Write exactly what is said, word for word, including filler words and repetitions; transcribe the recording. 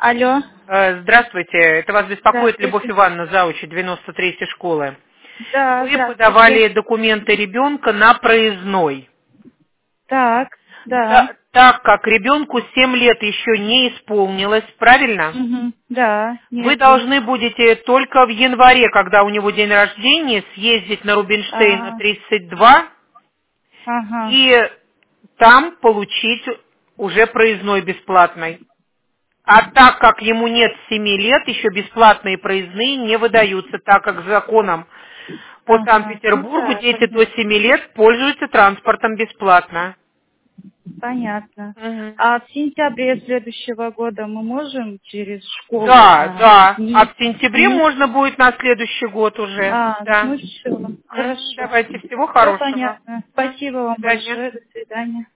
Алло. Э, Здравствуйте, это вас беспокоит Любовь Здравствуйте. Ивановна, завуч девяносто третьей школы. Да, Вы подавали здравствуйте. документы ребенка на проездной. Так, да. Та- Так как ребенку семь лет еще не исполнилось, правильно? Угу. Да, Вы нету. должны будете только в январе, когда у него день рождения, съездить на Рубинштейна А, тридцать два ага, и там получить уже проездной бесплатный. А так как ему нет семи лет, еще бесплатные проездные не выдаются, так как законом по ага. Ну Санкт-Петербургу да, дети до понятно. семи лет пользуются транспортом бесплатно. Понятно. Мгм. А в сентябре следующего года мы можем через школу Да, а, да. А в не, сентябре не... можно будет на следующий год уже. А, Да. ну все, Мгм. хорошо. Давайте, всего Все хорошего. понятно. Мгм. Спасибо До вам свидания. большое. До свидания.